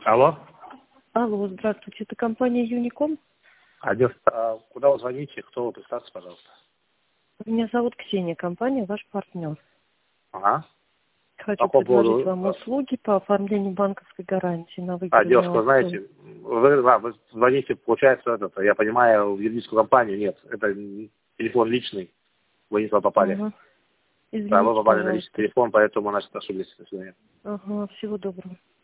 Алло. Алло, здравствуйте, это компания Юником. Куда вы звоните? Кто вы? Представьте, пожалуйста. Меня зовут Ксения, компания ваш партнер. Ага. Хочу По какому предложить поводу? вам услуги по оформлению банковской гарантии на выигранную Девушка, вы акцию. знаете, вы звоните, получается, я понимаю, в юридическую компанию. Нет, это телефон личный. Вы не туда попали. Ага. Да, вы Извините, попали на личный пожалуйста. телефон, поэтому, значит, ошиблись. До свидания. Ага, всего доброго.